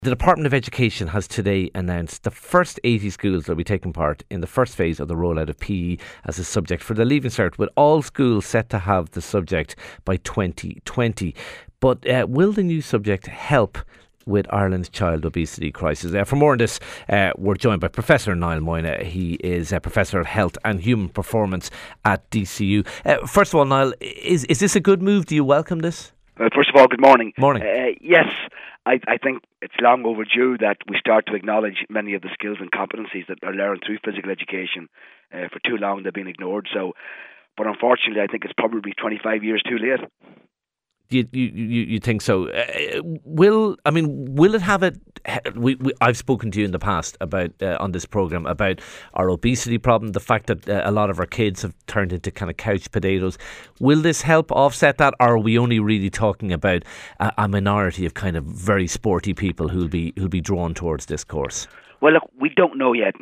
The Department of Education has today announced the first 80 schools that will be taking part in the first phase of the rollout of PE as a subject for the Leaving Cert, with all schools set to have the subject by 2020. But will the new subject help with Ireland's child obesity crisis? For more on this, we're joined by Professor Niall Moyna. He is a Professor of Health and Human Performance at DCU. First of all, Niall, is this a good move? Do you welcome this? First of all, good morning. Morning. Yes, I think it's long overdue that we start to acknowledge many of the skills and competencies that are learned through physical education. For too long they've been ignored. But unfortunately, I think it's probably 25 years too late. You think so? Will it have it? I've spoken to you in the past about on this programme about our obesity problem, the fact that a lot of our kids have turned into kind of couch potatoes. Will this help offset that, or are we only really talking about a minority of kind of very sporty people who'll be drawn towards this course? Well, look, we don't know yet.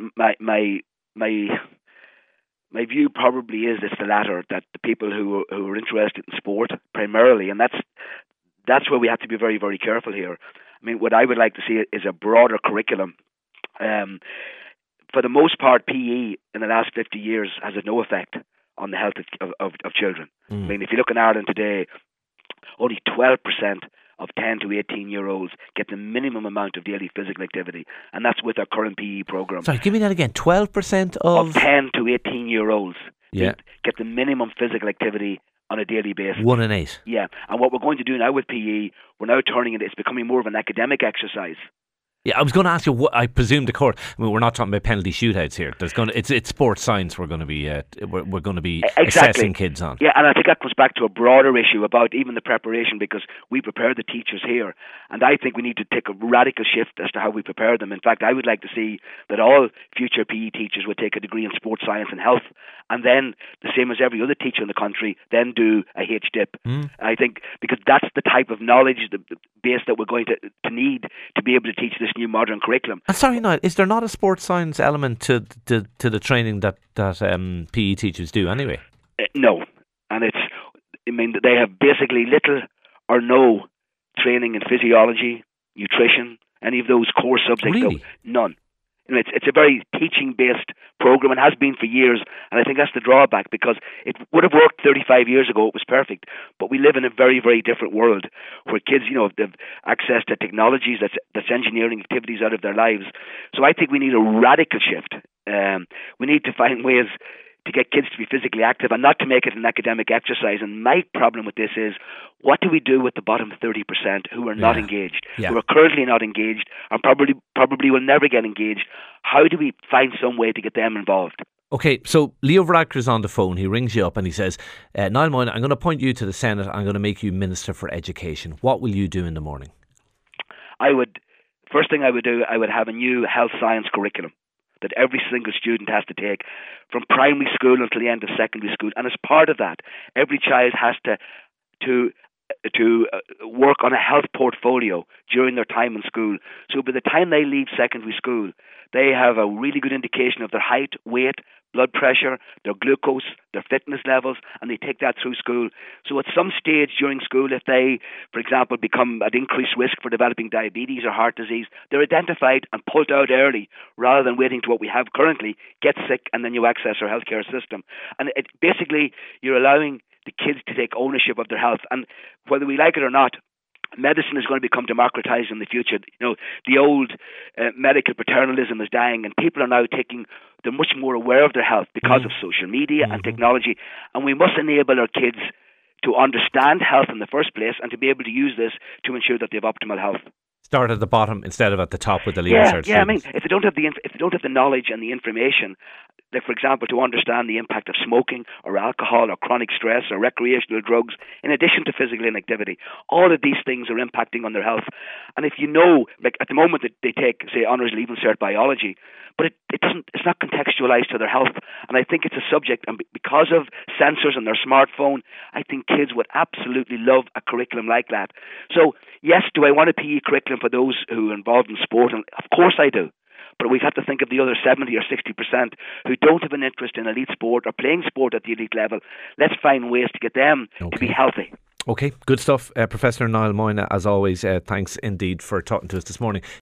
My view probably is it's the latter, that the people who are interested in sport primarily, and that's where we have to be very, very careful here. I mean, what I would like to see is a broader curriculum. For the most part, PE in the last 50 years has had no effect on the health of children. I mean, if you look in Ireland today, only 12% of 10 to 18-year-olds get the minimum amount of daily physical activity, and that's with our current PE programme. Sorry, give me that again. 12% of 10 to 18-year-olds get the minimum physical activity on a daily basis. 1 in 8. Yeah, and what we're going to do now with PE, we're now turning it. It's becoming more of an academic exercise. Yeah, I was going to ask you. I presume the court. I mean, we're not talking about penalty shootouts here. It's sports science. We're going to be exactly. assessing kids on. Yeah, and I think that comes back to a broader issue about even the preparation, because we prepare the teachers here, and I think we need to take a radical shift as to how we prepare them. In fact, I would like to see that all future PE teachers would take a degree in sports science and health, and then the same as every other teacher in the country, then do a HDip. I think because that's the type of knowledge, the base that we're going to need to be able to teach this new modern curriculum. And sorry, Niall, is there not a sports science element to the training that PE teachers do anyway? No, and they have basically little or no training in physiology, nutrition, any of those core subjects. Really? None. It's a very teaching-based program and has been for years, and I think that's the drawback, because it would have worked 35 years ago. It was perfect, but we live in a very, very different world where kids, have access to technologies that's engineering activities out of their lives. So I think we need a radical shift. We need to find ways to get kids to be physically active and not to make it an academic exercise. And my problem with this is, what do we do with the bottom 30% who are not engaged, who are currently not engaged, and probably will never get engaged? How do we find some way to get them involved? Okay, so Leo Varadkar is on the phone. He rings you up and he says, Niall Moyna, I'm going to appoint you to the Senate. I'm going to make you Minister for Education. What will you do in the morning? First thing I would do, I would have a new health science curriculum that every single student has to take from primary school until the end of secondary school. And as part of that, every child has to work on a health portfolio during their time in school. So by the time they leave secondary school, they have a really good indication of their height, weight, blood pressure, their glucose, their fitness levels, and they take that through school. So at some stage during school, if they, for example, become at increased risk for developing diabetes or heart disease, they're identified and pulled out early rather than waiting to what we have currently, get sick, and then you access our healthcare system. And basically, you're allowing the kids to take ownership of their health. And whether we like it or not, medicine is going to become democratized in the future. The old medical paternalism is dying, and people are now they're much more aware of their health because of social media and technology. And we must enable our kids to understand health in the first place and to be able to use this to ensure that they have optimal health. Start at the bottom instead of at the top with the Leaving Cert students. I mean, if they don't have the knowledge and the information, like for example, to understand the impact of smoking or alcohol or chronic stress or recreational drugs, in addition to physical inactivity, all of these things are impacting on their health. And if like at the moment that they take, say, honours Leaving Cert biology, but it's not contextualised to their health. And I think it's a subject, and because of sensors on their smartphone, I think kids would absolutely love a curriculum like that. So yes, do I want a PE curriculum for those who are involved in sport? And of course I do. But we have to think of the other 70 or 60% who don't have an interest in elite sport or playing sport at the elite level. Let's find ways to get them to be healthy. Okay, good stuff. Professor Niall Moyna, as always, thanks indeed for talking to us this morning.